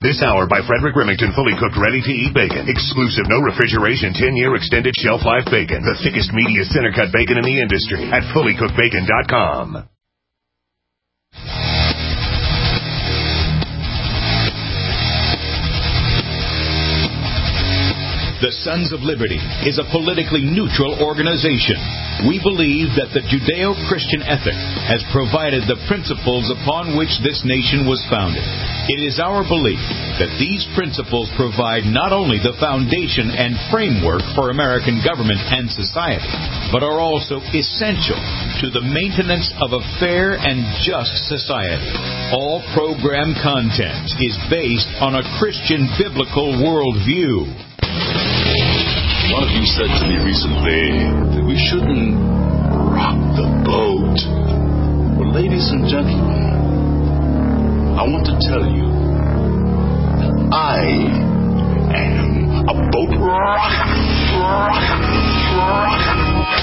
This hour by Frederick Remington, fully cooked, ready-to-eat bacon. Exclusive, no refrigeration, 10-year extended shelf life bacon. The thickest, meatiest, center-cut bacon in the industry at fullycookedbacon.com. The Sons of Liberty is a politically neutral organization. We believe that the Judeo-Christian ethic has provided the principles upon which this nation was founded. It is our belief that these principles provide not only the foundation and framework for American government and society, but are also essential to the maintenance of a fair and just society. All program content is based on a Christian biblical worldview. One of you said to me recently that we shouldn't rock the boat. Well, ladies and gentlemen, I want to tell you that I am a boat rocker.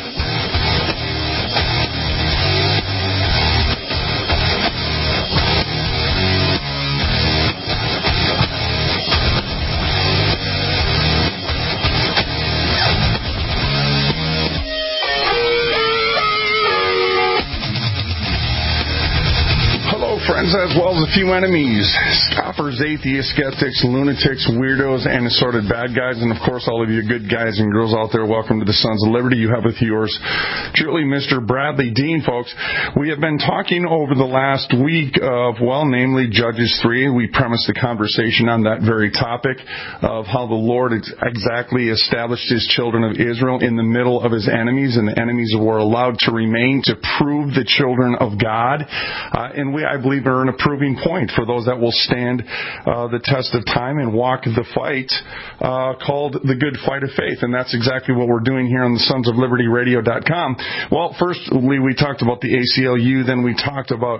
Friends, as well as a few enemies, scoffers, atheists, skeptics, lunatics, weirdos, and assorted bad guys, and of course all of you good guys and girls out there, welcome to the Sons of Liberty. You have with yours truly Mr. Bradley Dean, folks. We have been talking over the last week of, namely Judges 3. We premised the conversation on that very topic of how the Lord exactly established His children of Israel in the middle of His enemies, and the enemies were allowed to remain to prove the children of God. And I believe, are an approving point for those that will stand the test of time and walk the fight called the good fight of faith. And that's exactly what we're doing here on the Sons of Liberty Radio.com. Well, firstly, we talked about the ACLU, then we talked about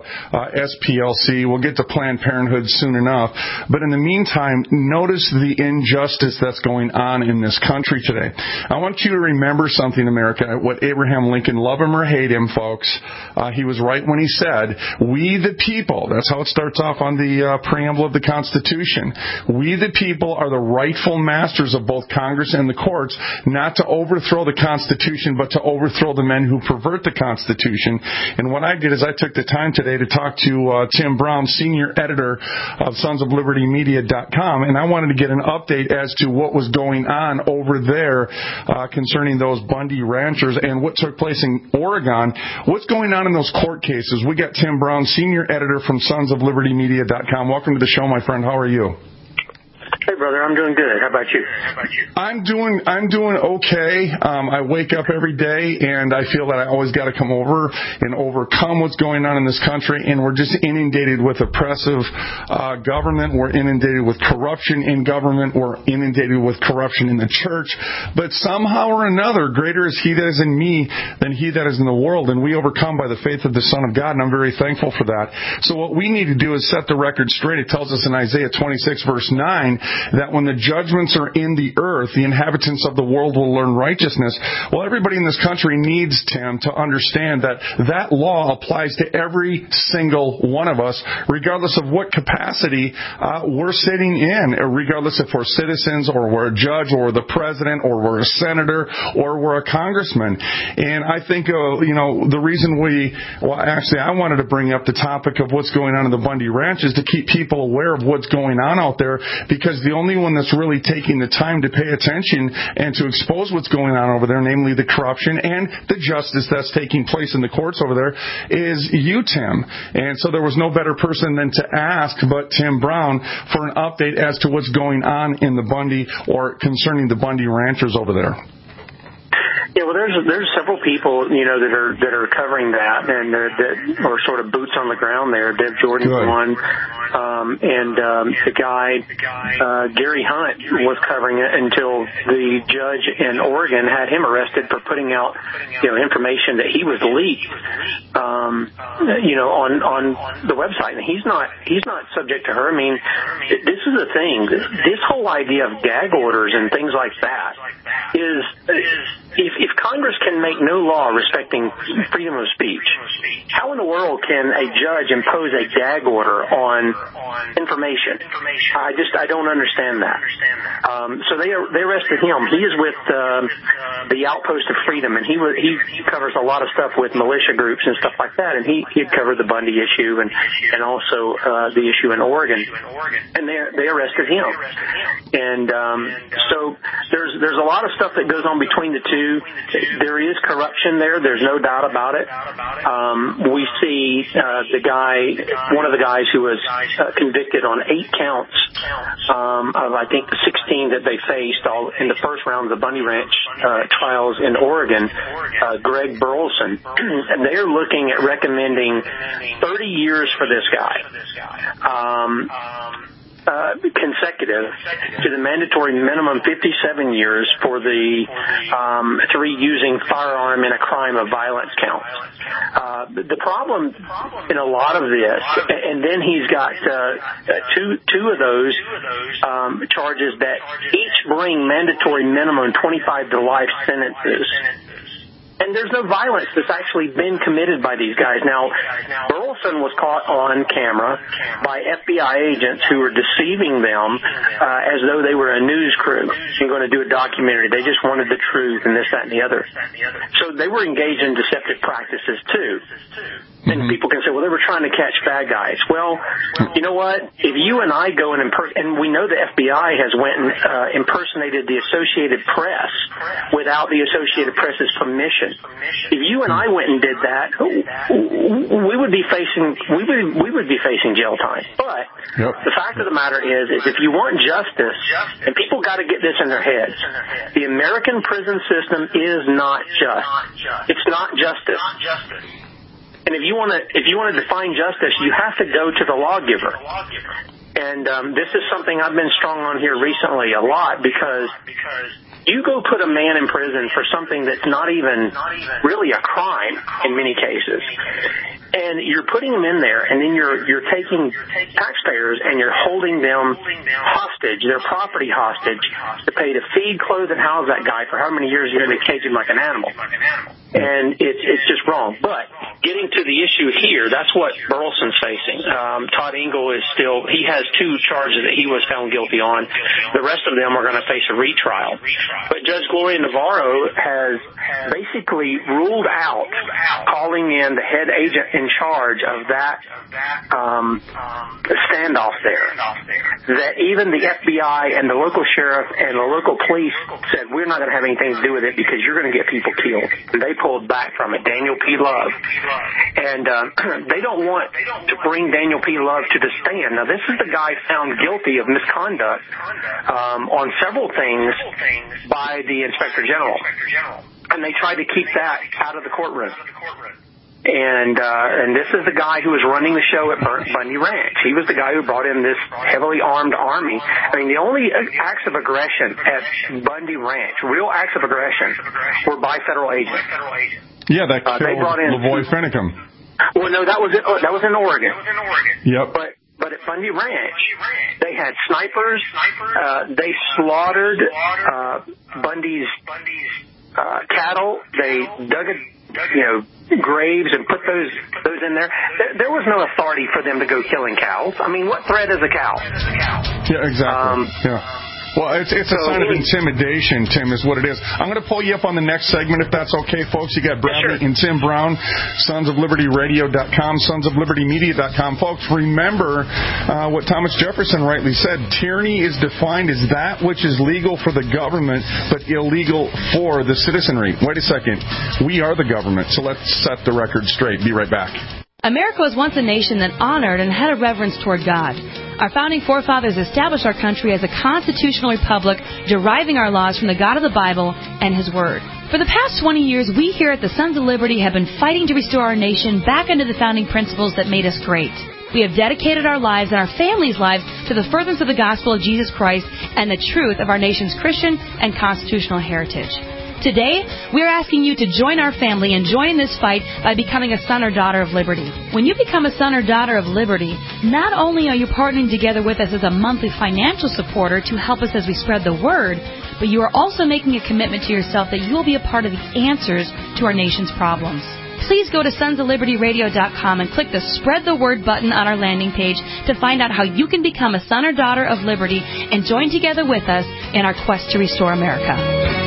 SPLC. We'll get to Planned Parenthood soon enough. But in the meantime, notice the injustice that's going on in this country today. I want you to remember something, America, what Abraham Lincoln, love him or hate him, folks, he was right when he said, we the people, that's how it starts off on the preamble of the Constitution. We the people are the rightful masters of both Congress and the courts, not to overthrow the Constitution, but to overthrow the men who pervert the Constitution. And what I did is I took the time today to talk to Tim Brown, senior editor of sonsoflibertymedia.com, and I wanted to get an update as to what was going on over there concerning those Bundy ranchers and what took place in Oregon. What's going on in those court cases? We got Tim Brown, senior editor from sonsoflibertymedia.com. Welcome to the show, my friend. How are you? Hey, brother, I'm doing good. How about you? I'm doing okay. I wake up every day and I feel that I always got to come over and overcome what's going on in this country. And we're just inundated with oppressive government. We're inundated with corruption in government. We're inundated with corruption in the church. But somehow or another, greater is He that is in me than he that is in the world. And we overcome by the faith of the Son of God. And I'm very thankful for that. So what we need to do is set the record straight. It tells us in Isaiah 26, verse 9, that when the judgments are in the earth, the inhabitants of the world will learn righteousness. Well, everybody in this country needs, Tim, to understand that that law applies to every single one of us, regardless of what capacity we're sitting in, regardless if we're citizens or we're a judge or the president or we're a senator or we're a congressman. And I think, the reason I wanted to bring up the topic of what's going on in the Bundy Ranch is to keep people aware of what's going on out there, because the only one that's really taking the time to pay attention and to expose what's going on over there, namely the corruption and the justice that's taking place in the courts over there, is you, Tim. And so there was no better person than to ask but Tim Brown for an update as to what's going on in the Bundy or concerning the Bundy ranchers over there. Yeah, well, there's several people, that are covering that and that are sort of boots on the ground there. Bev Jordan's one, and the guy Gary Hunt was covering it until the judge in Oregon had him arrested for putting out, information that he was leaked, on the website. And he's not subject to her. I mean, this is the thing. This whole idea of gag orders and things like that is if Congress can make no law respecting freedom of speech, how in the world can a judge impose a gag order on information? I don't understand that. So they arrested him. He is with the Outpost of Freedom, and he covers a lot of stuff with militia groups and stuff like that. And he had covered the Bundy issue and also the issue in Oregon. And they arrested him. And so there's a lot of stuff that goes on between the two. There is corruption there. There's no doubt about it. We see one of the guys who was convicted on 8 counts of, I think, the 16 that they faced all in the first round of the Bundy Ranch trials in Oregon, Greg Burleson. And they're looking at recommending 30 years for this guy. Consecutive to the mandatory minimum 57 years for the 3 using firearm in a crime of violence counts. The problem in a lot of this, and then he's got two of those charges that each bring mandatory minimum 25 to life sentences. And there's no violence that's actually been committed by these guys. Now, Burleson was caught on camera by FBI agents who were deceiving them as though they were a news crew and going to do a documentary. They just wanted the truth and this, that, and the other. So they were engaged in deceptive practices, too. And people can say, well, they were trying to catch bad guys. Well, you know what? If you and I go and we know the FBI has went and impersonated the Associated Press without the Associated Press's permission. If you and I went and did that, we would be facing jail time. But the fact of the matter is if you want justice, and people got to get this in their heads, the American prison system is not just. It's not justice. And if you want to define justice, you have to go to the lawgiver. And this is something I've been strong on here recently a lot, because you go put a man in prison for something that's not even really a crime in many cases. And you're putting them in there, and then you're taking taxpayers and you're holding them hostage, their property hostage, to pay to feed, clothe, and house that guy for how many years you're going to cage him like an animal. And it's just wrong. But getting to the issue here, that's what Burleson's facing. Todd Engel he has 2 charges that he was found guilty on. The rest of them are going to face a retrial. But Judge Gloria Navarro has basically ruled out calling in the head agent in charge of that standoff there. That even the FBI and the local sheriff and the local police said, we're not going to have anything to do with it because you're going to get people killed. And they pulled back from it. Daniel P. Love. And they don't want to bring Daniel P. Love to the stand. Now, this is the guy found guilty of misconduct on several things by the Inspector General. And they tried to keep that out of the courtroom. And this is the guy who was running the show at Bundy Ranch. He was the guy who brought in this heavily armed army. I mean, the only acts of aggression at Bundy Ranch, real acts of aggression, were by federal agents. Yeah, that killed Lavoy Finicum. Well, no, that was in Oregon. Yep. But at Bundy Ranch, they had snipers. They slaughtered Bundy's cattle. They dug graves and put those in there. There was no authority for them to go killing cows. I mean, what threat is a cow? Yeah, exactly. Well, it's a sign of intimidation, Tim, is what it is. I'm going to pull you up on the next segment, if that's okay, folks. You got Bradley and Tim Brown, sonsoflibertyradio.com, sonsoflibertymedia.com. Folks, remember what Thomas Jefferson rightly said. Tyranny is defined as that which is legal for the government, but illegal for the citizenry. Wait a second. We are the government, so let's set the record straight. Be right back. America was once a nation that honored and had a reverence toward God. Our founding forefathers established our country as a constitutional republic, deriving our laws from the God of the Bible and His Word. For the past 20 years, we here at the Sons of Liberty have been fighting to restore our nation back under the founding principles that made us great. We have dedicated our lives and our families' lives to the furtherance of the gospel of Jesus Christ and the truth of our nation's Christian and constitutional heritage. Today, we are asking you to join our family and join this fight by becoming a son or daughter of liberty. When you become a son or daughter of liberty, not only are you partnering together with us as a monthly financial supporter to help us as we spread the word, but you are also making a commitment to yourself that you will be a part of the answers to our nation's problems. Please go to sonsoflibertyradio.com and click the Spread the Word button on our landing page to find out how you can become a son or daughter of liberty and join together with us in our quest to restore America.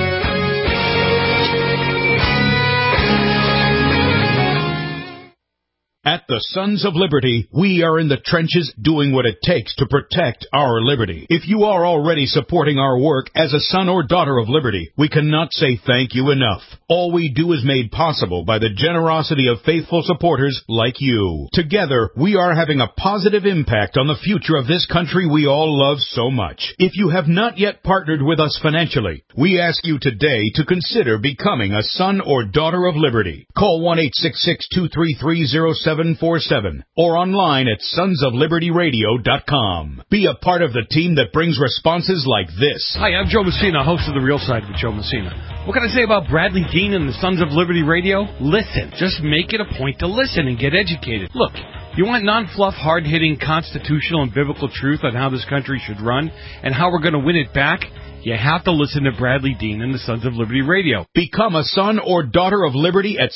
At the Sons of Liberty, we are in the trenches doing what it takes to protect our liberty. If you are already supporting our work as a son or daughter of liberty, we cannot say thank you enough. All we do is made possible by the generosity of faithful supporters like you. Together, we are having a positive impact on the future of this country we all love so much. If you have not yet partnered with us financially, we ask you today to consider becoming a son or daughter of liberty. Call 1-866-233-0747 or online at sonsoflibertyradio.com. Be a part of the team that brings responses like this. Hi, I'm Joe Messina, host of The Real Side with Joe Messina. What can I say about Bradley Dean and the Sons of Liberty Radio? Listen. Just make it a point to listen and get educated. Look, you want non-fluff, hard-hitting constitutional and biblical truth on how this country should run and how we're going to win it back? You have to listen to Bradley Dean and the Sons of Liberty Radio. Become a son or daughter of liberty at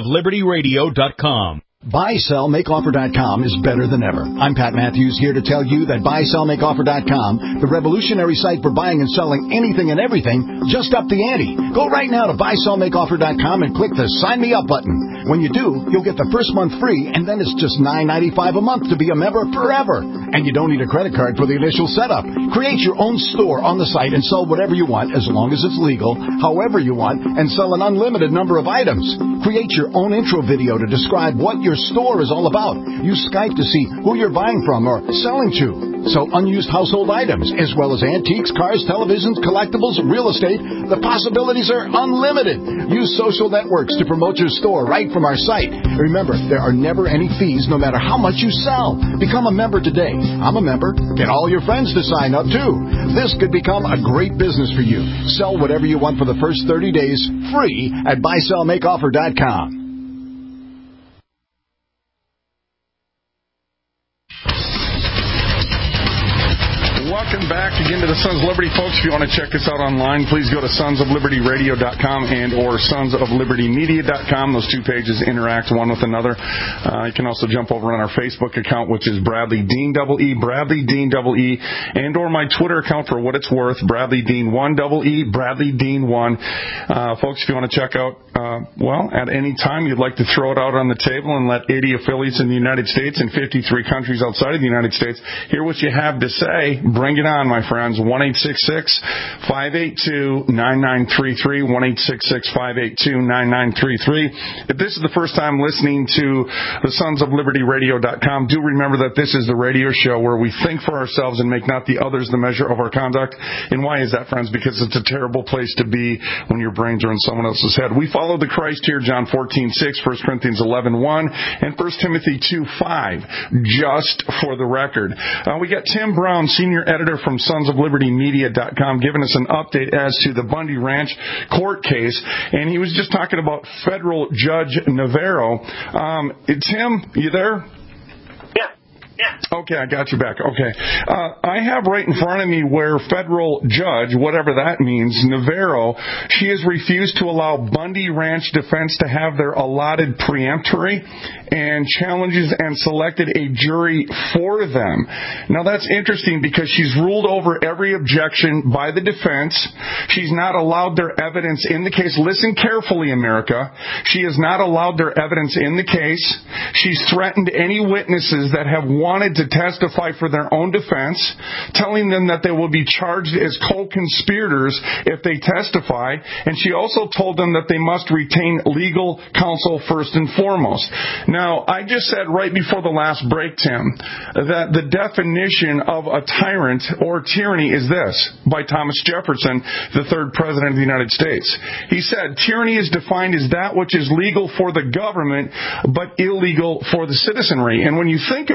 sonsoflibertyradio.com. BuySellMakeOffer.com is better than ever. I'm Pat Matthews here to tell you that BuySellMakeOffer.com, the revolutionary site for buying and selling anything and everything, just upped the ante. Go right now to BuySellMakeOffer.com and click the Sign Me Up button. When you do, you'll get the first month free, and then it's just $9.95 a month to be a member forever. And you don't need a credit card for the initial setup. Create your own store on the site and sell whatever you want as long as it's legal, however you want, and sell an unlimited number of items. Create your own intro video to describe what your store is all about. Use Skype to see who you're buying from or selling to. Sell unused household items, as well as antiques, cars, televisions, collectibles, real estate. The possibilities are unlimited. Use social networks to promote your store right from our site. Remember, there are never any fees no matter how much you sell. Become a member today. I'm a member. Get all your friends to sign up, too. This could become a great business for you. Sell whatever you want for the first 30 days free at BuySellMakeOffer.com. Welcome back again to the Sons of Liberty, folks. If you want to check us out online, please go to sonsoflibertyradio.com and or sonsoflibertymedia.com. Those two pages interact one with another. You can also jump over on our Facebook account, which is Bradley Dean EE, Bradley Dean EE, and or my Twitter account for what it's worth, Bradley Dean 1 EE, Bradley Dean 1. Folks, if you want to check out, at any time you'd like to throw it out on the table and let 80 affiliates in the United States and 53 countries outside of the United States hear what you have to say, bring it on, my friends. 1-866-582-9933, 1-866-582-9933. If this is the first time listening to the sonsoflibertyradio.com, do remember that this is the radio show where we think for ourselves and make not the others the measure of our conduct. And why is that, friends? Because it's a terrible place to be when your brains are in someone else's head. We follow the Christ here, John 14:6, 1 Corinthians 11:1, and 1 Timothy 2:5, just for the record. We got Tim Brown, senior editor from sonsoflibertymedia.com, giving us an update as to the Bundy Ranch court case, and he was just talking about federal Judge Navarro. Tim, you there? Yeah. Okay, I got you back. Okay. I have right in front of me where federal judge, whatever that means, Navarro, she has refused to allow Bundy Ranch defense to have their allotted preemptory and challenges and selected a jury for them. Now, that's interesting because she's ruled over every objection by the defense. She's not allowed their evidence in the case. Listen carefully, America. She has not allowed their evidence in the case. She's threatened any witnesses that have wanted to testify for their own defense, telling them that they will be charged as co-conspirators if they testify. And she also told them that they must retain legal counsel first and foremost. Now, I just said right before the last break, Tim, that the definition of a tyrant or tyranny is this, by Thomas Jefferson, the third president of the United States. He said, tyranny is defined as that which is legal for the government, but illegal for the citizenry. And when you think about that,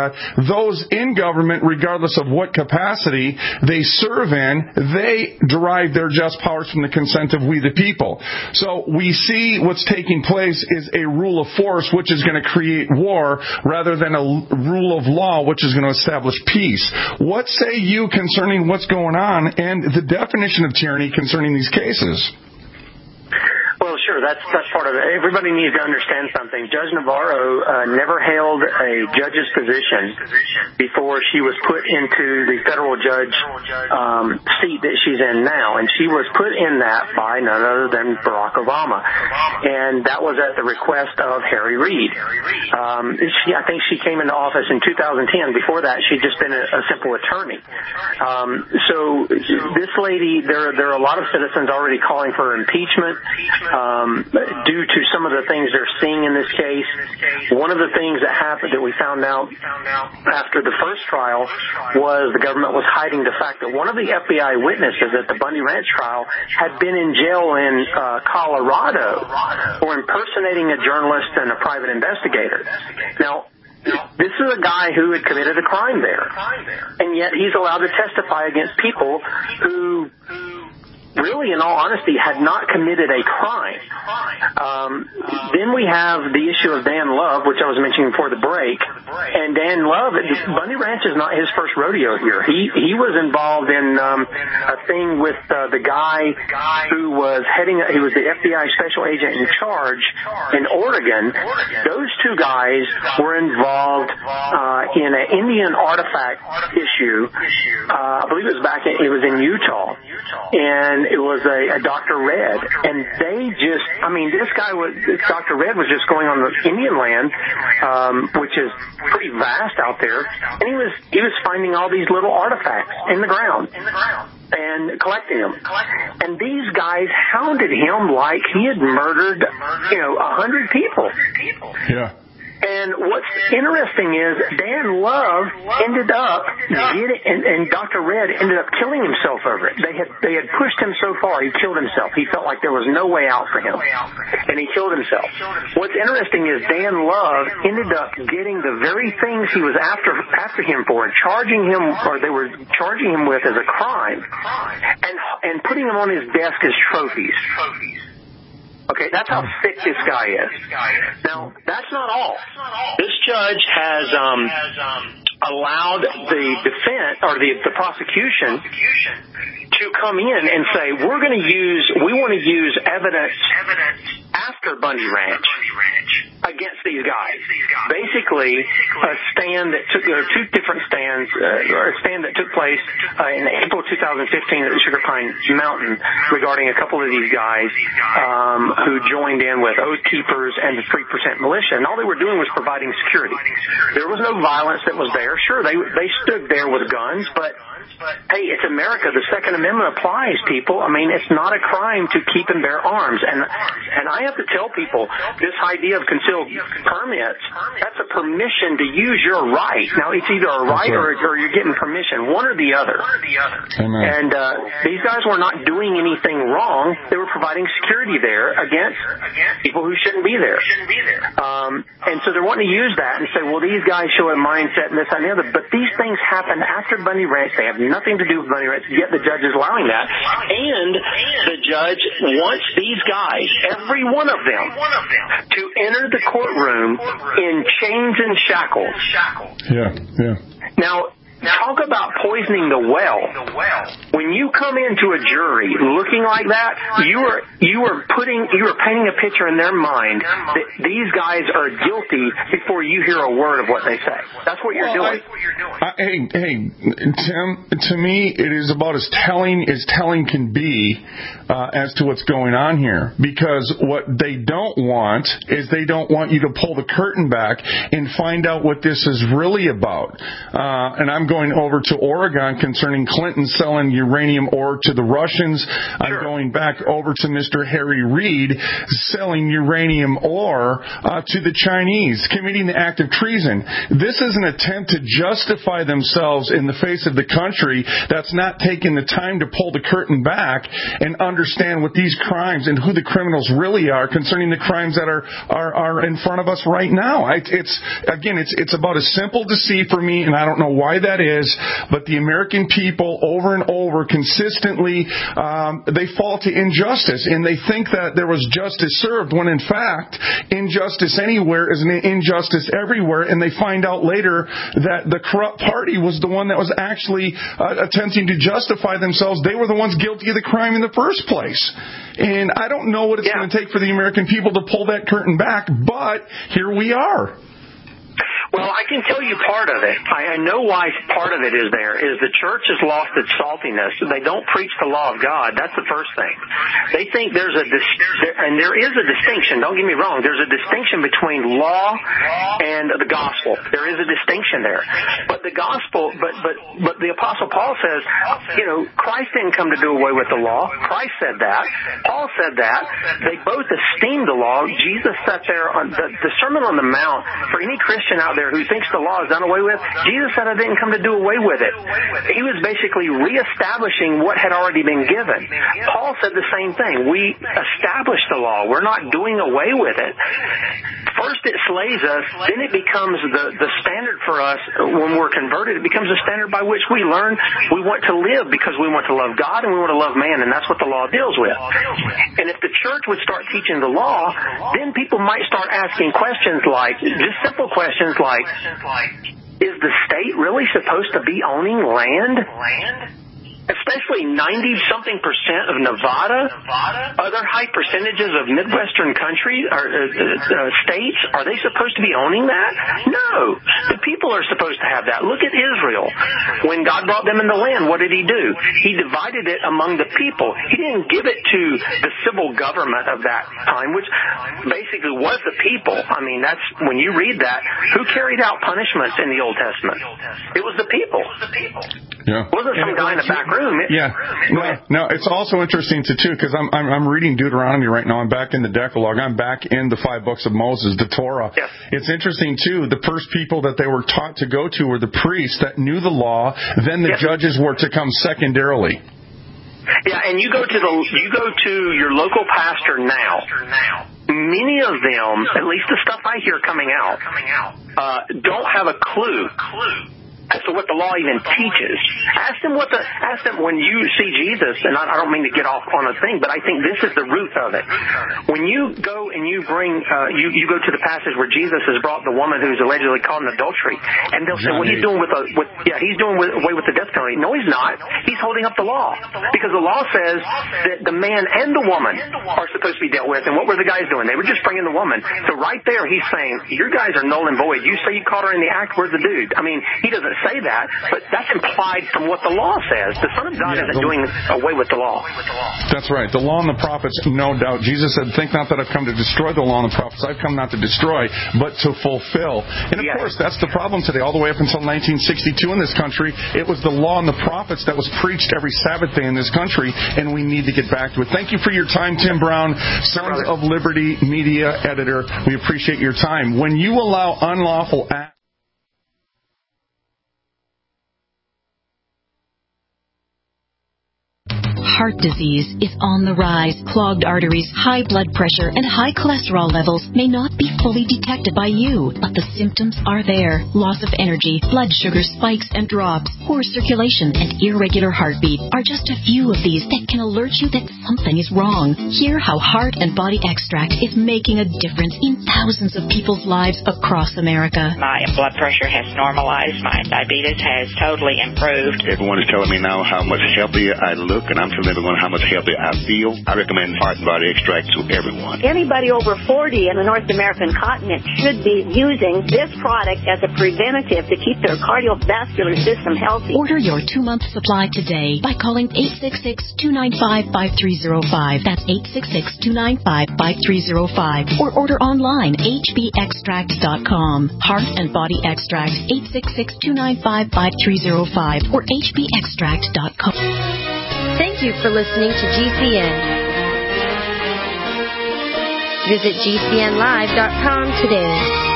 that those in government, regardless of what capacity they serve in, they derive their just powers from the consent of we the people. So we see what's taking place is a rule of force, which is going to create war, rather than a rule of law, which is going to establish peace. What say you concerning what's going on and the definition of tyranny concerning these cases? Well, sure, that's part of it. Everybody needs to understand something. Judge Navarro never held a judge's position before she was put into the federal judge seat that she's in now, and she was put in that by none other than Barack Obama, and that was at the request of Harry Reid. I think she came into office in 2010. Before that, she'd just been a simple attorney. So this lady, there are a lot of citizens already calling for her impeachment. Due to some of the things they're seeing in this case. One of the things that happened that we found out after the first trial was the government was hiding the fact that one of the FBI witnesses at the Bundy Ranch trial had been in jail in Colorado for impersonating a journalist and a private investigator. Now, this is a guy who had committed a crime there, and yet he's allowed to testify against people who really, in all honesty, had not committed a crime. Then we have the issue of Dan Love, which I was mentioning before the break. And Dan Love, Bundy Ranch is not his first rodeo here. He was involved in a thing with the guy who was he was the FBI special agent in charge in Oregon. Those two guys were involved in an Indian artifact issue. I believe it was in Utah. And it was a Dr. Red, and Dr. Red was just going on the Indian land, which is pretty vast out there, and he was finding all these little artifacts in the ground and collecting them. And these guys hounded him like he had murdered, 100 people. Yeah. And what's interesting is Dan Love ended up and Dr. Red ended up killing himself over it. They had pushed him so far, he killed himself. He felt like there was no way out for him, and he killed himself. What's interesting is Dan Love ended up getting the very things he was after him for, and they were charging him with as a crime, and putting them on his desk as trophies. Okay, that's how thick this guy is. Now, that's not all. This judge has allowed the defense or the prosecution to come in and say, we want to use evidence after Bundy Ranch against these guys. Basically, there are two different stands, or a stand that took place in April 2015 at the Sugar Pine Mountain regarding a couple of these guys who joined in with Oath Keepers and the 3% militia, and all they were doing was providing security. There was no violence that was there. Sure, they stood there with guns, but hey, it's America. The Second Amendment applies, people. I mean, it's not a crime to keep and bear arms. And I have to tell people, this idea of concealed permits, that's a permission to use your right. Now, it's either a right or you're getting permission, one or the other. Amen. And these guys were not doing anything wrong. They were providing security there against people who shouldn't be there. And so they're wanting to use that and say, well, these guys show a mindset and this and the other. But these things happen after Bundy Ranch. They have nothing to do with Bundy Ranch, yet the judge is allowing that. And the judge wants these guys, every one of them, to enter the courtroom in chains and shackles. Yeah. Now, talk about poisoning the well. When you come into a jury looking like that, you are painting a picture in their mind that these guys are guilty before you hear a word of what they say. That's what you're doing. Hey, Tim, to me, it is about as telling can be as to what's going on here. Because what they don't want is they don't want you to pull the curtain back and find out what this is really about. And I'm going going over to Oregon concerning Clinton selling uranium ore to the Russians. I'm going back over to Mr. Harry Reid selling uranium ore to the Chinese, committing the act of treason. This is an attempt to justify themselves in the face of the country that's not taking the time to pull the curtain back and understand what these crimes and who the criminals really are concerning the crimes that are in front of us right now. It's about as simple to see for me, and I don't know why that is, but the American people over and over consistently, they fall to injustice, and they think that there was justice served when in fact injustice anywhere is an injustice everywhere, and they find out later that the corrupt party was the one that was actually attempting to justify themselves. They were the ones guilty of the crime in the first place. And I don't know what it's going to take for the American people to pull that curtain back, but here we are. Well, I can tell you part of it. I know why part of it is there, is the church has lost its saltiness. They don't preach the law of God. That's the first thing. They think there is a distinction. Don't get me wrong. There's a distinction between law and the gospel. There is a distinction there. But the gospel, but the Apostle Paul says, Christ didn't come to do away with the law. Christ said that. Paul said that. They both esteemed the law. Jesus sat there on the Sermon on the Mount. For any Christian out there who thinks the law is done away with, Jesus said I didn't come to do away with it. He was basically reestablishing what had already been given. Paul said the same thing. We established the law. We're not doing away with it. First it slays us, then it becomes the standard for us when we're converted. It becomes a standard by which we learn we want to live because we want to love God and we want to love man, and that's what the law deals with. And if the church would start teaching the law, then people might start asking questions like, just simple questions like, is the state really supposed to be owning land? Especially 90-something% of Nevada, other high percentages of Midwestern countries or states, are they supposed to be owning that? No. The people are supposed to have that. Look at Israel. When God brought them in the land, what did He do? He divided it among the people. He didn't give it to the civil government of that time, which basically was the people. I mean, that's when you read that, who carried out punishments in the Old Testament? It was the people. Yeah. It wasn't some guy in the back room. No, it's also interesting too, because I'm reading Deuteronomy right now. I'm back in the Decalogue. I'm back in the 5 books of Moses, the Torah. Yes. It's interesting too. The first people that they were taught to go to were the priests that knew the law. Then the judges were to come secondarily. Yeah, and you go to your local pastor now. Many of them, at least the stuff I hear coming out, don't have a clue as to what the law even teaches. Ask them when you see Jesus, and I don't mean to get off on a thing, but I think this is the root of it. When you go and you bring, you go to the passage where Jesus has brought the woman who's allegedly caught in adultery, and they'll say, well, he's doing he's doing away with the death penalty. No, he's not. He's holding up the law. Because the law says that the man and the woman are supposed to be dealt with, and what were the guys doing? They were just bringing the woman. So right there, he's saying, your guys are null and void. You say you caught her in the act, where's the dude? I mean, he doesn't say that, but that's implied from what the law says. The Son of God isn't doing away with the law. That's right. The law and the prophets, no doubt. Jesus said, think not that I've come to destroy the law and the prophets. I've come not to destroy, but to fulfill. And of course, that's the problem today. All the way up until 1962 in this country, it was the law and the prophets that was preached every Sabbath day in this country, and we need to get back to it. Thank you for your time, Tim Brown, Sons of Liberty media editor. We appreciate your time. When you allow unlawful acts, Heart disease is on the rise. Clogged arteries, high blood pressure, and high cholesterol levels may not be fully detected by you, but the symptoms are there. Loss of energy, blood sugar spikes and drops, poor circulation, and irregular heartbeat are just a few of these that can alert you that something is wrong. Hear how Heart and Body Extract is making a difference in thousands of people's lives across America. My blood pressure has normalized. My diabetes has totally improved. Everyone is telling me now how much healthier I look, and I'm feeling everyone how much healthier I feel, I recommend Heart and Body Extract to everyone. Anybody over 40 in the North American continent should be using this product as a preventative to keep their cardiovascular system healthy. Order your 2-month supply today by calling 866-295-5305. That's 866-295-5305. Or order online, hbextract.com. Heart and Body Extract, 866-295-5305 or hbextract.com. Thank you for listening to GCN. Visit GCNlive.com today.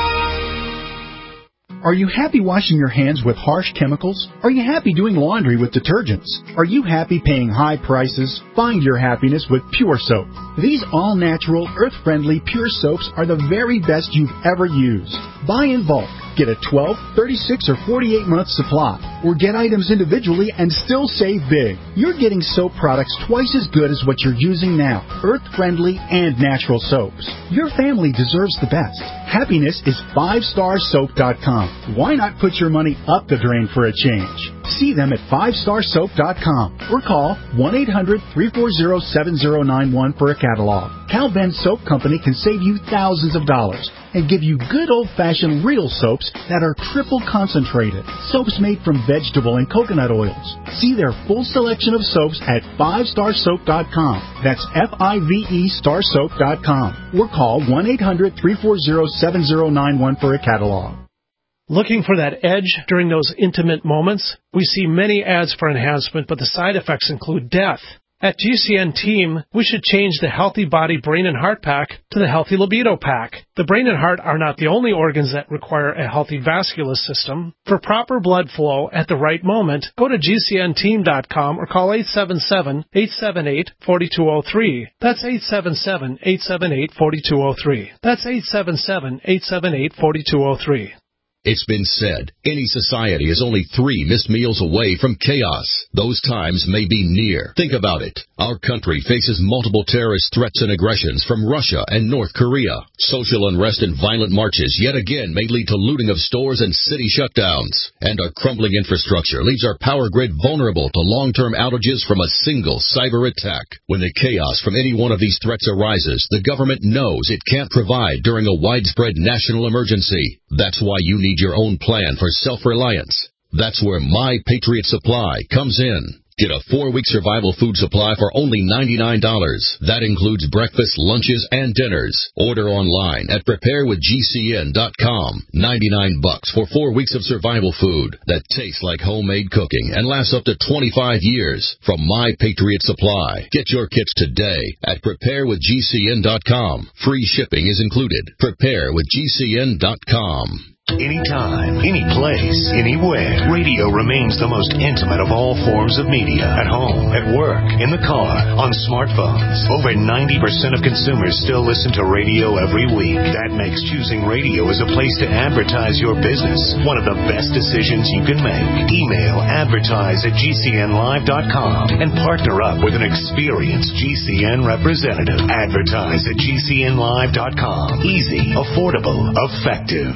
Are you happy washing your hands with harsh chemicals? Are you happy doing laundry with detergents? Are you happy paying high prices? Find your happiness with Pure Soap. These all-natural, earth-friendly Pure Soaps are the very best you've ever used. Buy in bulk. Get a 12, 36, or 48-month supply. Or get items individually and still save big. You're getting soap products twice as good as what you're using now. Earth-friendly and natural soaps. Your family deserves the best. Happiness is 5starsoap.com. Why not put your money up the drain for a change? See them at 5starsoap.com or call 1-800-340-7091 for a catalog. Cal Ben Soap Company can save you thousands of dollars and give you good old-fashioned real soaps that are triple concentrated. Soaps made from vegetable and coconut oils. See their full selection of soaps at 5starsoap.com. That's F-I-V-E starsoap.com. Or call 1-800-340-7091 for a catalog. Looking for that edge during those intimate moments? We see many ads for enhancement, but the side effects include death. At GCN Team, we should change the Healthy Body Brain and Heart Pack to the Healthy Libido Pack. The brain and heart are not the only organs that require a healthy vascular system. For proper blood flow at the right moment, go to GCNteam.com or call 877-878-4203. That's 877-878-4203. That's 877-878-4203. It's been said, any society is only 3 missed meals away from chaos. Those times may be near. Think about it. Our country faces multiple terrorist threats and aggressions from Russia and North Korea. Social unrest and violent marches yet again may lead to looting of stores and city shutdowns. And our crumbling infrastructure leaves our power grid vulnerable to long-term outages from a single cyber attack. When the chaos from any one of these threats arises, the government knows it can't provide during a widespread national emergency. That's why you need your own plan for self-reliance. That's where My Patriot Supply comes in. Get a 4-week survival food supply for only $99. That includes breakfast, lunches, and dinners. Order online at preparewithgcn.com. $99 for 4 weeks of survival food that tastes like homemade cooking and lasts up to 25 years from My Patriot Supply. Get your kits today at preparewithgcn.com. Free shipping is included. Preparewithgcn.com. Anytime, any place, anywhere, radio remains the most intimate of all forms of media. At home, at work, in the car, on smartphones. Over 90% of consumers still listen to radio every week. That makes choosing radio as a place to advertise your business one of the best decisions you can make. Email advertise@gcnlive.com and partner up with an experienced GCN representative. Advertise at gcnlive.com. Easy, affordable, effective.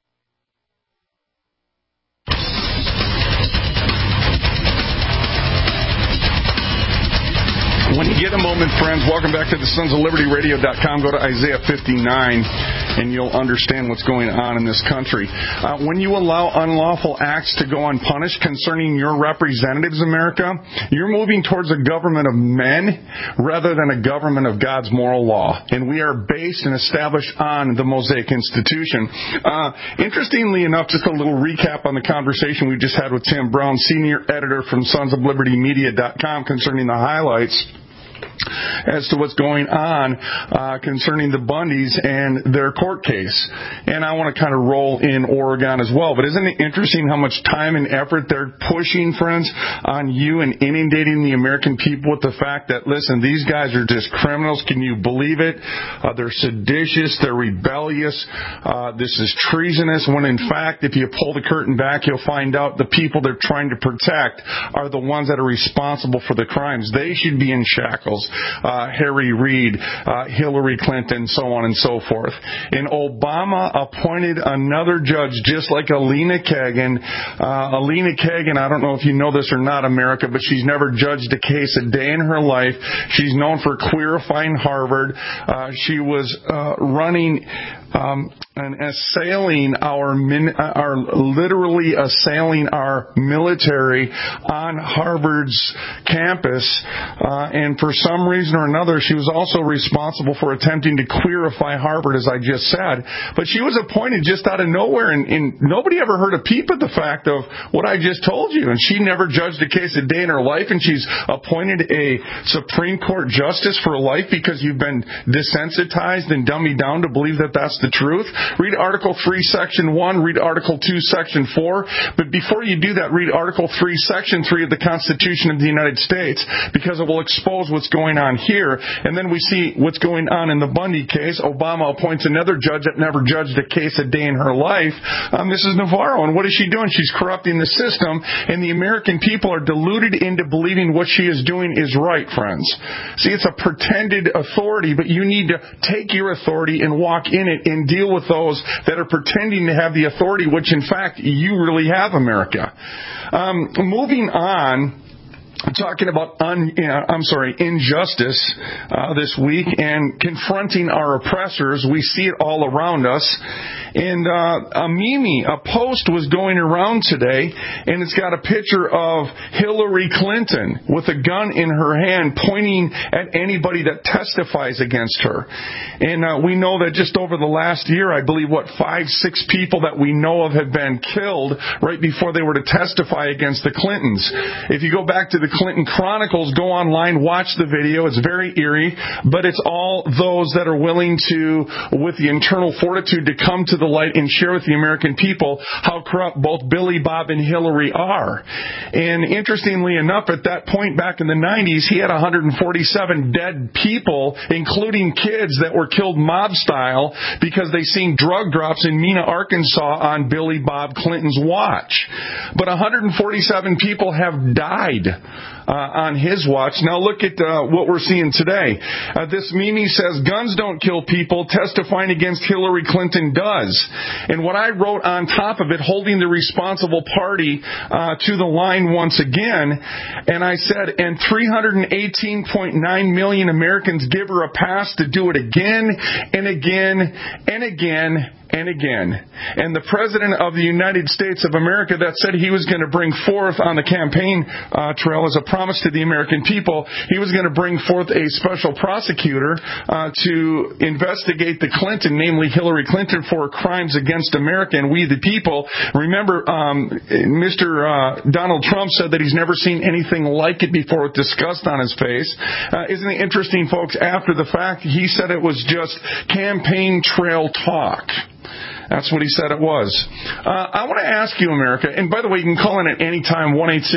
When you get a moment, friends, welcome back to the Sons of Liberty Radio.com. Go to Isaiah 59, and you'll understand what's going on in this country. When you allow unlawful acts to go unpunished concerning your representatives, America, you're moving towards a government of men rather than a government of God's moral law. And we are based and established on the Mosaic Institution. Interestingly enough, just a little recap on the conversation we just had with Tim Brown, senior editor from sonsoflibertymedia.com, concerning the highlights as to what's going on concerning the Bundys and their court case. And I want to kind of roll in Oregon as well. But isn't it interesting how much time and effort they're pushing, friends, on you and inundating the American people with the fact that, listen, these guys are just criminals. Can you believe it? They're seditious. They're rebellious. This is treasonous. When, in fact, if you pull the curtain back, you'll find out the people they're trying to protect are the ones that are responsible for the crimes. They should be in shackles. Harry Reid, Hillary Clinton, so on and so forth. And Obama appointed another judge, just like Elena Kagan. Elena Kagan, I don't know if you know this or not, America, but she's never judged a case a day in her life. She's known for queerifying Harvard. She was running and assailing literally assailing our military on Harvard's campus. And for some reason or another, she was also responsible for attempting to queerify Harvard, as I just said. But she was appointed just out of nowhere, and nobody ever heard a peep at the fact of what I just told you. And she never judged a case a day in her life, and she's appointed a Supreme Court justice for life because you've been desensitized and dummied down to believe that that's the truth. Read Article 3, Section 1. Read Article 2, Section 4. But before you do that, read Article 3, Section 3 of the Constitution of the United States, because it will expose what's going on here. And then we see what's going on in the Bundy case. Obama appoints another judge that never judged a case a day in her life, Mrs. Navarro. And what is she doing? She's corrupting the system, and the American people are deluded into believing what she is doing is right, friends. See, it's a pretended authority, but you need to take your authority and walk in it and deal with those that are pretending to have the authority, which in fact you really have, America. Moving on, talking about injustice this week and confronting our oppressors. We see it all around us. And a post was going around today, and it's got a picture of Hillary Clinton with a gun in her hand pointing at anybody that testifies against her. And we know that just over the last year, I believe, 5-6 people that we know of have been killed right before they were to testify against the Clintons. If you go back to the Clinton Chronicles, go online, watch the video. It's very eerie, but it's all those that are willing to, with the internal fortitude, to come to the light and share with the American people how corrupt both Billy Bob and Hillary are. And interestingly enough, at that point back in the 90s, he had 147 dead people, including kids that were killed mob style because they seen drug drops in Mena, Arkansas on Billy Bob Clinton's watch. But 147 people have died on his watch. Now look at what we're seeing today. This Mimi says, guns don't kill people, testifying against Hillary Clinton does. And what I wrote on top of it, holding the responsible party to the line once again, and I said, and 318.9 million Americans give her a pass to do it again and again and again and again. And the President of the United States of America that said he was going to bring forth on the campaign trail as a promise to the American people, he was going to bring forth a special prosecutor to investigate the Clinton, namely Hillary Clinton, for crimes against America and we the people. Remember, Mr. Donald Trump said that he's never seen anything like it before with disgust on his face. Isn't it interesting, folks? After the fact, he said it was just campaign trail talk. That's what he said it was. I want to ask you, America, and by the way, you can call in at any time,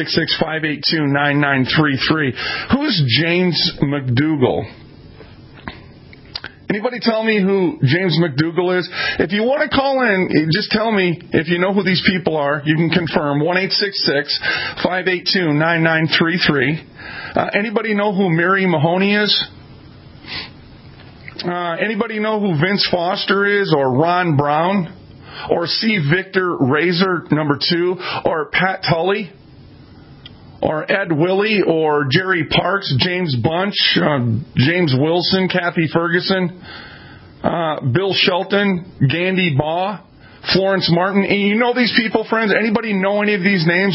1-866-582-9933. Who's James McDougal? Anybody tell me who James McDougal is? If you want to call in, just tell me if you know who these people are. You can confirm. 1-866-582-9933. Anybody know who Mary Mahoney is? Anybody know who Vince Foster is, or Ron Brown, or C. Victor Razor #2, or Pat Tully, or Ed Willie, or Jerry Parks, James Bunch, James Wilson, Kathy Ferguson, Bill Shelton, Gandhi Baugh, Florence Martin? And you know these people, friends? Anybody know any of these names?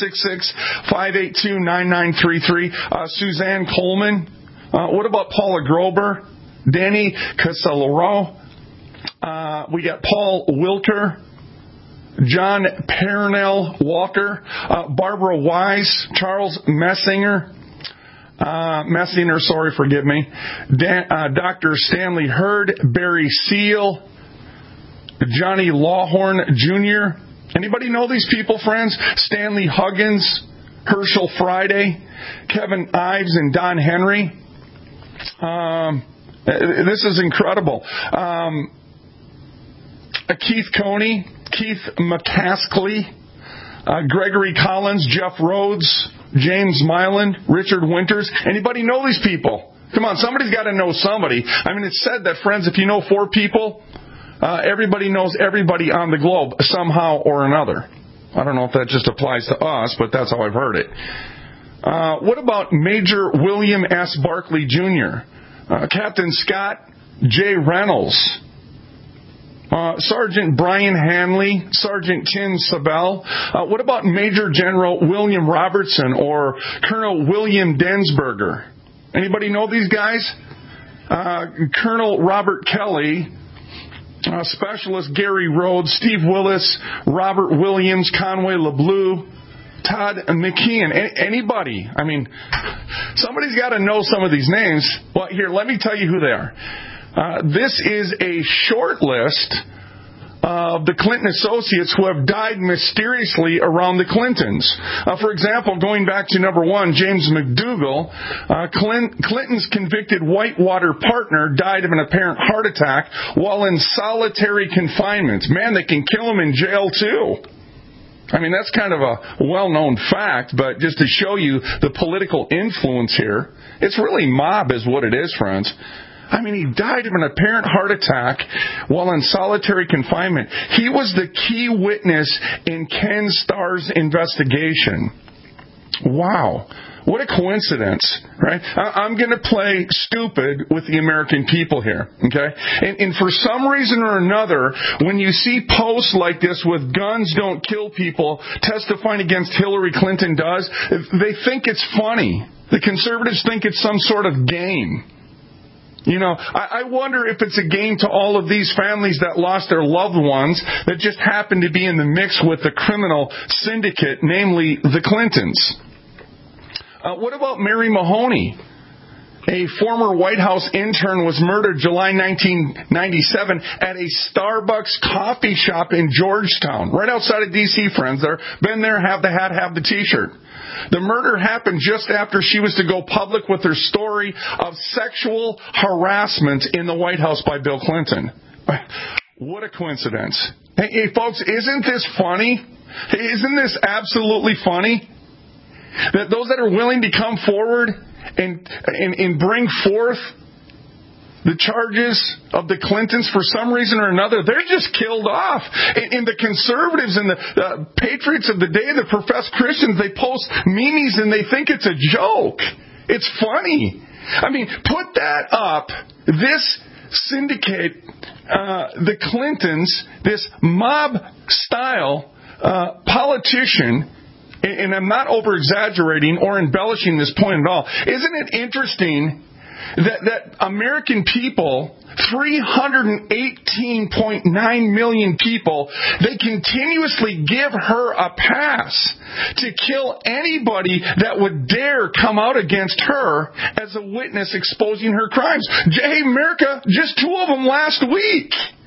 1-866-582-9933. Suzanne Coleman. What about Paula Grober? Danny Casalero. We got Paul Wilker, John Parnell Walker, Barbara Wise, Charles Messinger, Dr. Stanley Hurd, Barry Seal, Johnny Lawhorn Jr. Anybody know these people, friends? Stanley Huggins, Herschel Friday, Kevin Ives, and Don Henry. This is incredible. Keith Coney, Keith McCaskey, Gregory Collins, Jeff Rhodes, James Milan, Richard Winters. Anybody know these people? Come on, somebody's got to know somebody. I mean, it's said that, friends, if you know 4 people, everybody knows everybody on the globe somehow or another. I don't know if that just applies to us, but that's how I've heard it. What about Major William S. Barclay Jr., Captain Scott J. Reynolds, Sergeant Brian Hanley, Sergeant Tim Sabell? What about Major General William Robertson or Colonel William Densberger? Anybody know these guys? Colonel Robert Kelly, Specialist Gary Rhodes, Steve Willis, Robert Williams, Conway LeBleu, Todd McKeon. Anybody? I mean, somebody's got to know some of these names. Well, here, let me tell you who they are. This is a short list of the Clinton associates who have died mysteriously around the Clintons. For example, going back to number 1, James McDougal, Clinton's convicted Whitewater partner died of an apparent heart attack while in solitary confinement. Man, they can kill him in jail too. I mean, that's kind of a well-known fact, but just to show you the political influence here, it's really mob is what it is, friends. I mean, he died of an apparent heart attack while in solitary confinement. He was the key witness in Ken Starr's investigation. Wow. What a coincidence, right? I'm going to play stupid with the American people here, okay? And for some reason or another, when you see posts like this with guns don't kill people testifying against Hillary Clinton does, they think it's funny. The conservatives think it's some sort of game. You know, I wonder if it's a game to all of these families that lost their loved ones that just happened to be in the mix with the criminal syndicate, namely the Clintons. What about Mary Mahoney? A former White House intern was murdered July 1997 at a Starbucks coffee shop in Georgetown, right outside of D.C., friends. There, been there, have the hat, have the T-shirt. The murder happened just after she was to go public with her story of sexual harassment in the White House by Bill Clinton. What a coincidence. Hey, folks, isn't this funny? Isn't this absolutely funny? That those that are willing to come forward and bring forth the charges of the Clintons for some reason or another, they're just killed off. And the conservatives and the patriots of the day, the professed Christians, they post memes and they think it's a joke. It's funny. I mean, put that up. This syndicate, the Clintons, this mob-style politician, and I'm not over-exaggerating or embellishing this point at all. Isn't it interesting that American people, 318.9 million people, they continuously give her a pass to kill anybody that would dare come out against her as a witness exposing her crimes? Hey, America, just 2 of them last week.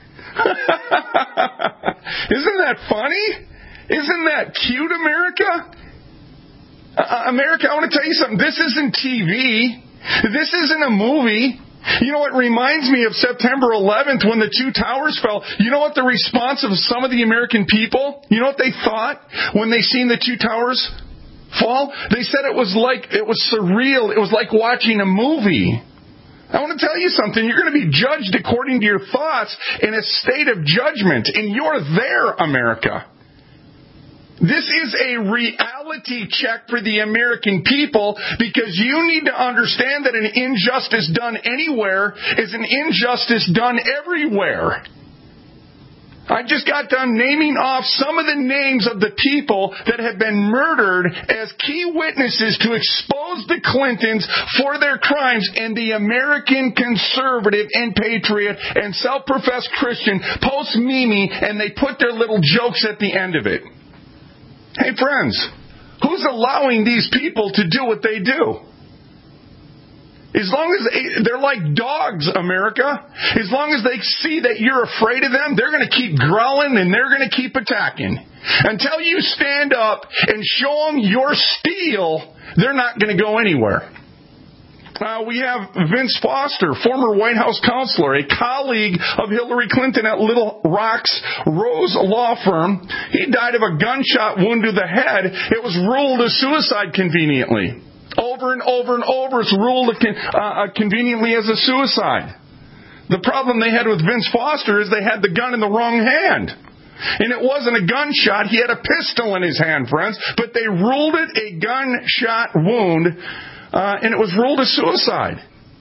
Isn't that funny? Isn't that cute, America? America, I want to tell you something. This isn't TV. This isn't a movie. You know, it reminds me of September 11th when the 2 towers fell. You know what the response of some of the American people, you know what they thought when they seen the 2 towers fall? They said it was surreal. It was like watching a movie. I want to tell you something. You're going to be judged according to your thoughts in a state of judgment. And you're there, America. This is a reality check for the American people because you need to understand that an injustice done anywhere is an injustice done everywhere. I just got done naming off some of the names of the people that have been murdered as key witnesses to expose the Clintons for their crimes, and the American conservative and patriot and self-professed Christian post Mimi and they put their little jokes at the end of it. Hey, friends, who's allowing these people to do what they do? As long as they're like dogs, America. As long as they see that you're afraid of them, they're going to keep growling and they're going to keep attacking. Until you stand up and show them your steel, they're not going to go anywhere. We have Vince Foster, former White House counselor, a colleague of Hillary Clinton at Little Rock's Rose Law Firm. He died of a gunshot wound to the head. It was ruled a suicide conveniently. Oh, over and over and over, it's ruled conveniently as a suicide. The problem they had with Vince Foster is they had the gun in the wrong hand. And it wasn't a gunshot. He had a pistol in his hand, friends. But they ruled it a gunshot wound, and it was ruled a suicide.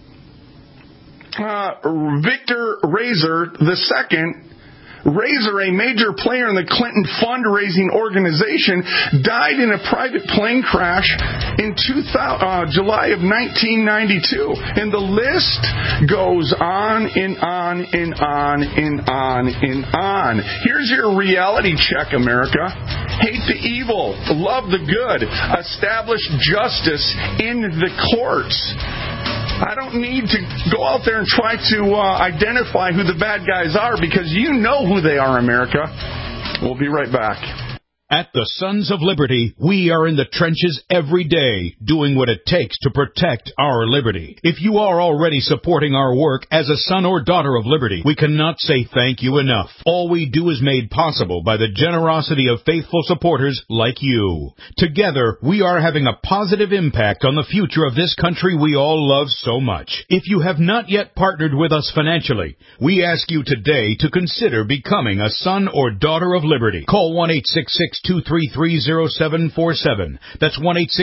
Victor Razor II, Razor, a major player in the Clinton fundraising organization, died in a private plane crash in July of 1992. And the list goes on and on and on and on and on. Here's your reality check, America. Hate the evil, love the good, establish justice in the courts. I don't need to go out there and try to identify who the bad guys are, because you know who they are, America. We'll be right back. At the Sons of Liberty, we are in the trenches every day, doing what it takes to protect our liberty. If you are already supporting our work as a son or daughter of liberty, we cannot say thank you enough. All we do is made possible by the generosity of faithful supporters like you. Together, we are having a positive impact on the future of this country we all love so much. If you have not yet partnered with us financially, we ask you today to consider becoming a son or daughter of liberty. Call 1-866-233-0747. That's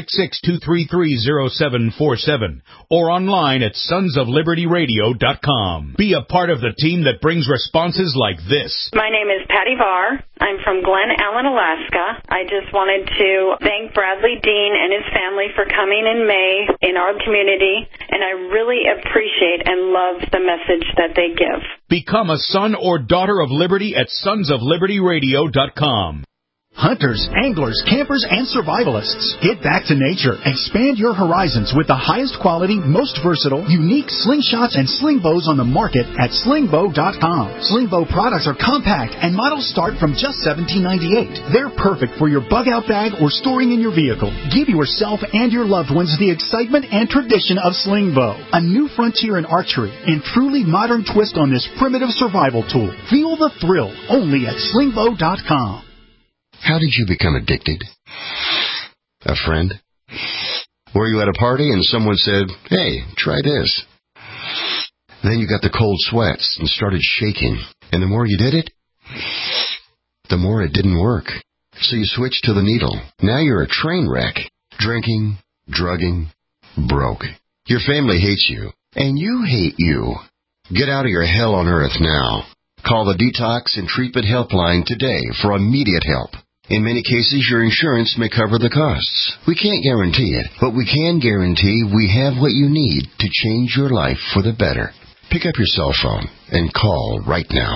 1-866-233-0747. Or online at sonsoflibertyradio.com. Be a part of the team that brings responses like this. My name is Patty Varr. I'm from Glen Ellen, Alaska. I just wanted to thank Bradley Dean and his family for coming in May in our community, and I really appreciate and love the message that they give. Become a son or daughter of liberty at sonsoflibertyradio.com. Hunters, anglers, campers, and survivalists. Get back to nature. Expand your horizons with the highest quality, most versatile, unique slingshots and sling bows on the market at slingbow.com. Slingbow products are compact and models start from just $17.98. They're perfect for your bug-out bag or storing in your vehicle. Give yourself and your loved ones the excitement and tradition of Slingbow, a new frontier in archery and truly modern twist on this primitive survival tool. Feel the thrill only at slingbow.com. How did you become addicted? A friend? Were you at a party and someone said, "Hey, try this"? Then you got the cold sweats and started shaking. And the more you did it, the more it didn't work. So you switched to the needle. Now you're a train wreck. Drinking, drugging, broke. Your family hates you. And you hate you. Get out of your hell on earth now. Call the Detox and Treatment Helpline today for immediate help. In many cases, your insurance may cover the costs. We can't guarantee it, but we can guarantee we have what you need to change your life for the better. Pick up your cell phone and call right now.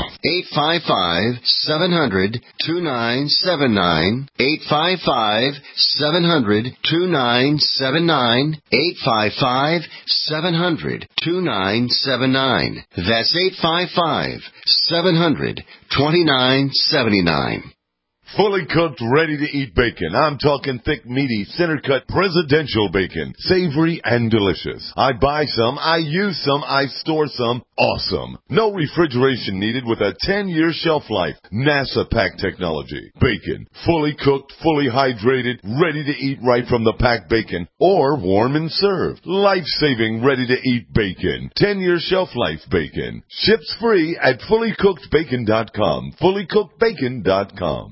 855-700-2979. 855-700-2979. 855-700-2979. That's 855-700-2979. Fully cooked, ready-to-eat bacon. I'm talking thick, meaty, center-cut presidential bacon. Savory and delicious. I buy some, I use some, I store some. Awesome. No refrigeration needed with a 10-year shelf life. NASA pack technology. Bacon. Fully cooked, fully hydrated, ready to eat right from the packed bacon. Or warm and served. Life-saving, ready-to-eat bacon. 10-year shelf life bacon. Ships free at fullycookedbacon.com. Fullycookedbacon.com.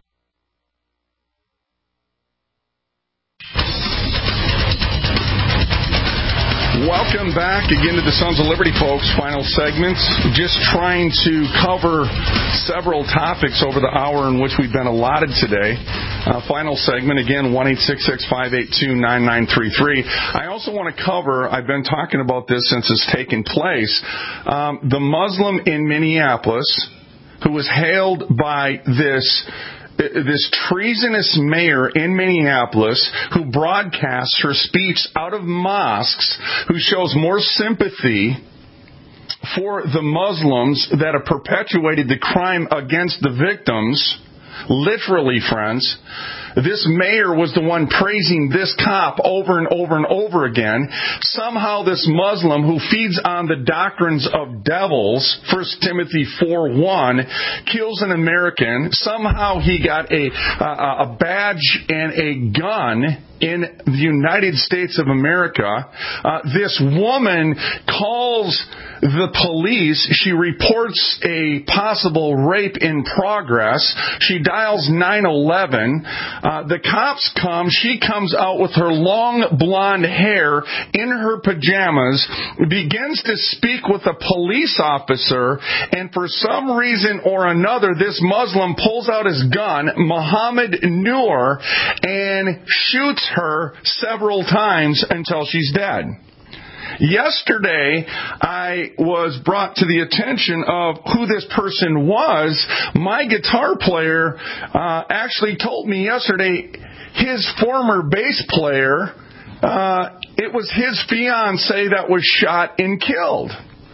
Welcome back again to the Sons of Liberty, folks. Final segments. Just trying to cover several topics over the hour in which we've been allotted today. Final segment, again, 1-866-582-9933. I also want to cover, I've been talking about this since it's taken place, the Muslim in Minneapolis who was hailed by this treasonous mayor in Minneapolis who broadcasts her speech out of mosques, who shows more sympathy for the Muslims that have perpetuated the crime against the victims. Literally, friends. This mayor was the one praising this cop over and over and over again. Somehow this Muslim who feeds on the doctrines of devils, 1 Timothy 4:1, kills an American. Somehow he got a badge and a gun in the United States of America. This woman calls the police. She reports a possible rape in progress. She dials 911. The cops come. She comes out with her long blonde hair in her pajamas, begins to speak with a police officer, and for some reason or another, this Muslim pulls out his gun, Muhammad Noor, and shoots her several times until she's dead. Yesterday, I was brought to the attention of who this person was. My guitar player actually told me yesterday his former bass player, it was his fiancée that was shot and killed.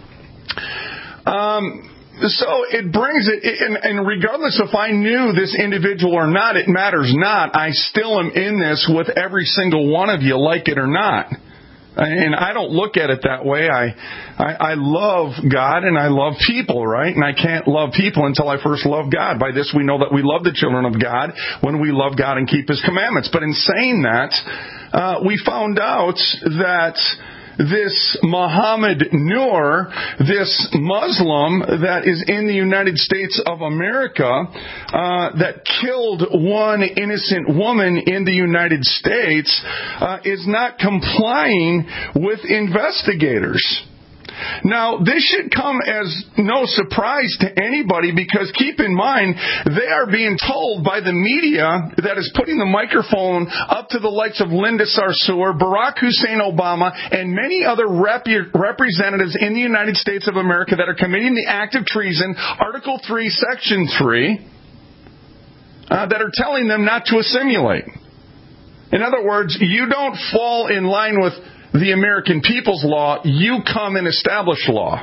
So it brings it, and regardless if I knew this individual or not, it matters not. I still am in this with every single one of you, like it or not. And I don't look at it that way. I love God and I love people, right? And I can't love people until I first love God. By this we know that we love the children of God when we love God and keep His commandments. But in saying that, we found out that this Muhammad Noor, this Muslim that is in the United States of America, that killed one innocent woman in the United States, is not complying with investigators. Now, this should come as no surprise to anybody, because keep in mind, they are being told by the media that is putting the microphone up to the likes of Linda Sarsour, Barack Hussein Obama, and many other representatives in the United States of America that are committing the act of treason, Article 3, Section 3, that are telling them not to assimilate. In other words, you don't fall in line with the American people's law, you come and establish law.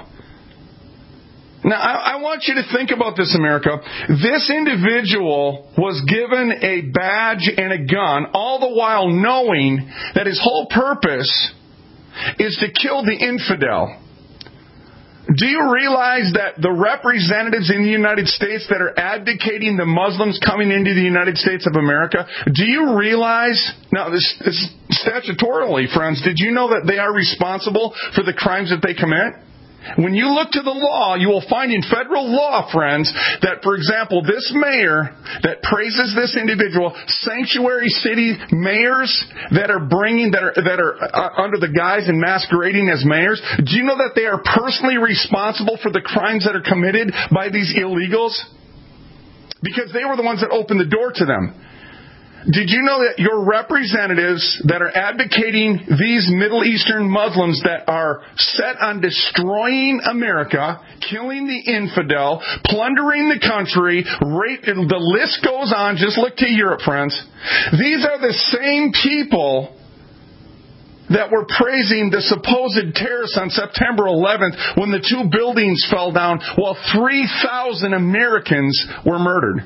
Now, I want you to think about this, America. This individual was given a badge and a gun, all the while knowing that his whole purpose is to kill the infidel. Do you realize that the representatives in the United States that are advocating the Muslims coming into the United States of America, do you realize, now this statutorily, friends, did you know that they are responsible for the crimes that they commit? When you look to the law, you will find in federal law, friends, that, for example, this mayor that praises this individual, sanctuary city mayors that are under the guise and masquerading as mayors, do you know that they are personally responsible for the crimes that are committed by these illegals? Because they were the ones that opened the door to them. Did you know that your representatives that are advocating these Middle Eastern Muslims that are set on destroying America, killing the infidel, plundering the country, the list goes on, just look to Europe, friends. These are the same people that were praising the supposed terrorists on September 11th when the 2 buildings fell down while 3,000 Americans were murdered.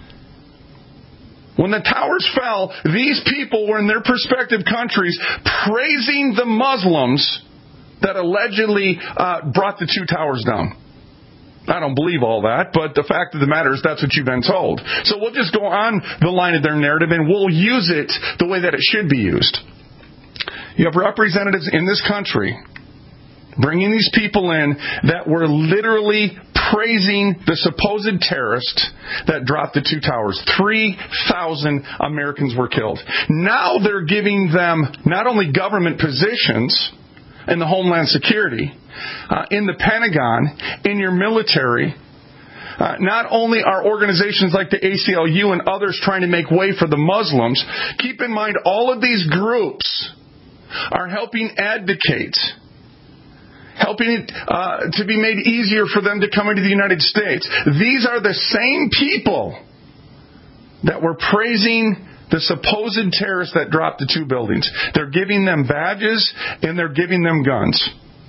When the towers fell, these people were in their respective countries praising the Muslims that allegedly brought the 2 towers down. I don't believe all that, but the fact of the matter is that's what you've been told. So we'll just go on the line of their narrative and we'll use it the way that it should be used. You have representatives in this country bringing these people in that were literally praising the supposed terrorist that dropped the 2 towers. 3,000 Americans were killed. Now they're giving them not only government positions in the Homeland Security, in the Pentagon, in your military. Not only are organizations like the ACLU and others trying to make way for the Muslims, keep in mind all of these groups are helping advocate, helping it to be made easier for them to come into the United States. These are the same people that were praising the supposed terrorists that dropped the 2 buildings. They're giving them badges and they're giving them guns.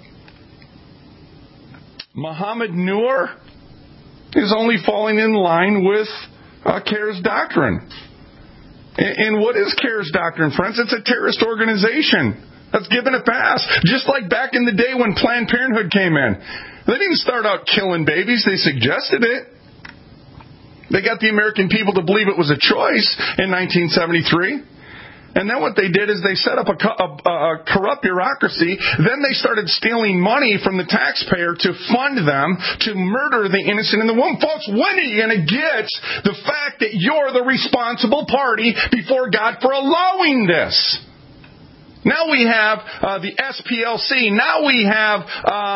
Muhammad Noor is only falling in line with CARE's doctrine. And what is CARE's doctrine, friends? It's a terrorist organization that's given a pass. Just like back in the day when Planned Parenthood came in. They didn't start out killing babies. They suggested it. They got the American people to believe it was a choice in 1973. And then what they did is they set up a corrupt bureaucracy. Then they started stealing money from the taxpayer to fund them to murder the innocent in the womb. Folks, when are you going to get the fact that you're the responsible party before God for allowing this? Now we have the SPLC. Now we have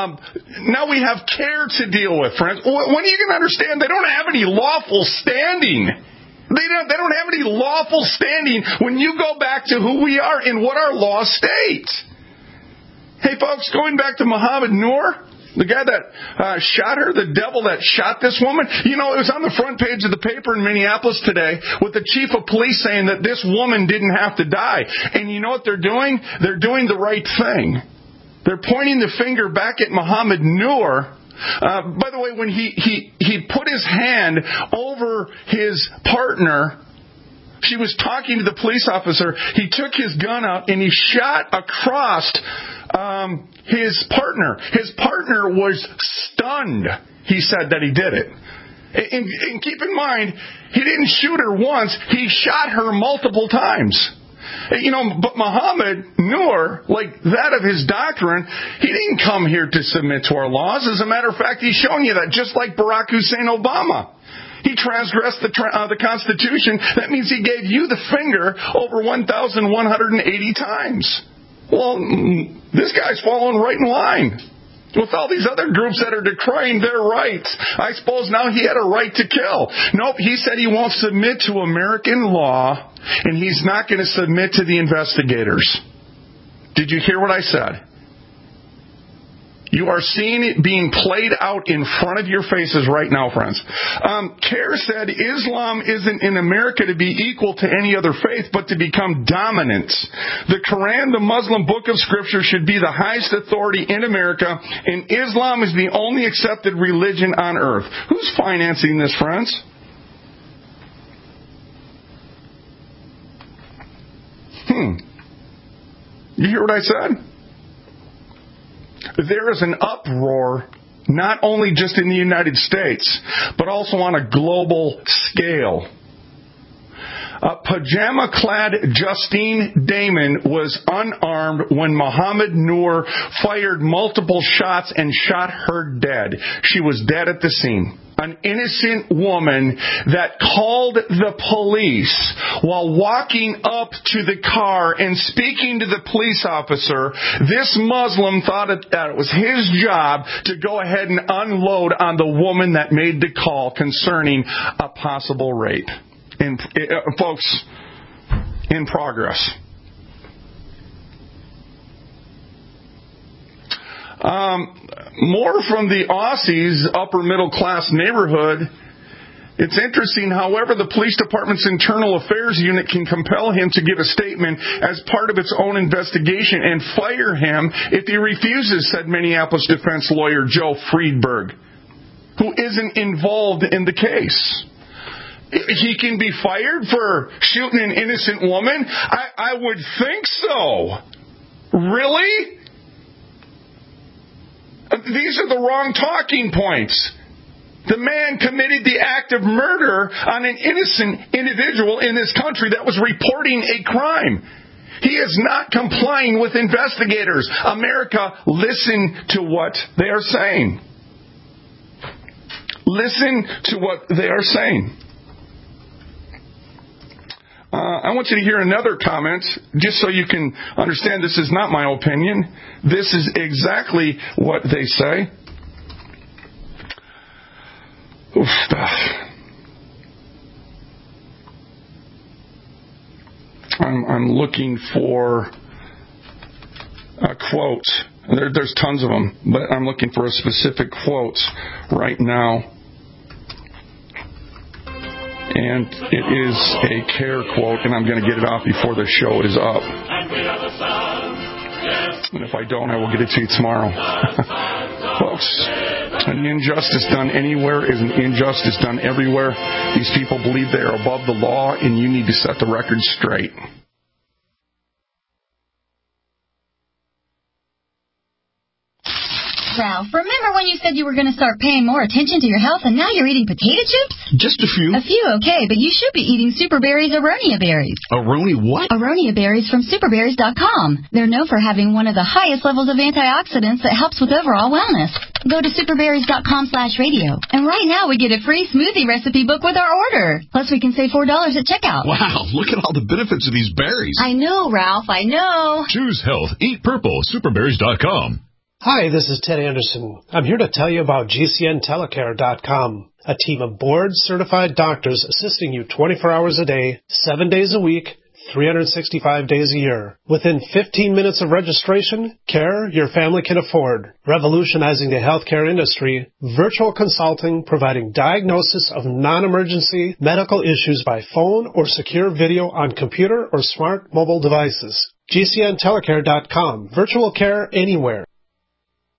CARE to deal with, friends. When are you going to understand they don't have any lawful standing? They don't have any lawful standing when you go back to who we are and what our laws state. Hey, folks, going back to Muhammad Noor, the guy that shot her, the devil that shot this woman. You know, it was on the front page of the paper in Minneapolis today with the chief of police saying that this woman didn't have to die. And you know what they're doing? They're doing the right thing. They're pointing the finger back at Muhammad Noor. By the way, when he put his hand over his partner, she was talking to the police officer. He took his gun out and he shot across his partner. His partner was stunned. He said that he did it. And keep in mind, he didn't shoot her once. He shot her multiple times. You know, but Muhammad Noor, like that of his doctrine, he didn't come here to submit to our laws. As a matter of fact, he's showing you that just like Barack Hussein Obama. He transgressed the Constitution. That means he gave you the finger over 1,180 times. Well, this guy's following right in line with all these other groups that are decrying their rights. I suppose now he had a right to kill. Nope, he said he won't submit to American law, and he's not going to submit to the investigators. Did you hear what I said? You are seeing it being played out in front of your faces right now, friends. CARE said Islam isn't in America to be equal to any other faith, but to become dominant. The Quran, the Muslim book of Scripture, should be the highest authority in America, and Islam is the only accepted religion on earth. Who's financing this, friends? You hear what I said? There is an uproar, not only just in the United States, but also on a global scale. Pajama-clad Justine Damon was unarmed when Muhammad Noor fired multiple shots and shot her dead. She was dead at the scene. An innocent woman that called the police while walking up to the car and speaking to the police officer. This Muslim thought that it was his job to go ahead and unload on the woman that made the call concerning a possible rape. And folks, in progress. More from the Aussies' upper middle class neighborhood. It's interesting, however, the police department's internal affairs unit can compel him to give a statement as part of its own investigation and fire him if he refuses, said Minneapolis defense lawyer Joe Friedberg, who isn't involved in the case. He can be fired for shooting an innocent woman? I would think so. Really? These are the wrong talking points. The man committed the act of murder on an innocent individual in this country that was reporting a crime. He is not complying with investigators. America, listen to what they are saying. Listen to what they are saying. I want you to hear another comment, just so you can understand this is not my opinion. This is exactly what they say. Oof. I'm looking for a quote. There's tons of them, but I'm looking for a specific quote right now. And it is a CARE quote, and I'm going to get it off before the show is up. And if I don't, I will get it to you tomorrow. Folks, an injustice done anywhere is an injustice done everywhere. These people believe they are above the law, and you need to set the record straight. Ralph, remember when you said you were going to start paying more attention to your health and now you're eating potato chips? Just a few. A few, okay, but you should be eating Super Berries Aronia berries. Aronia what? Aronia berries from superberries.com. They're known for having one of the highest levels of antioxidants that helps with overall wellness. Go to superberries.com/radio. And right now we get a free smoothie recipe book with our order. Plus we can save $4 at checkout. Wow, look at all the benefits of these berries. I know, Ralph, I know. Choose health. Eat purple. Superberries.com. Hi, this is Ted Anderson. I'm here to tell you about GCNtelecare.com, a team of board-certified doctors assisting you 24 hours a day, 7 days a week, 365 days a year. Within 15 minutes of registration, care your family can afford. Revolutionizing the healthcare industry, virtual consulting providing diagnosis of non-emergency medical issues by phone or secure video on computer or smart mobile devices. GCNtelecare.com. Virtual care anywhere.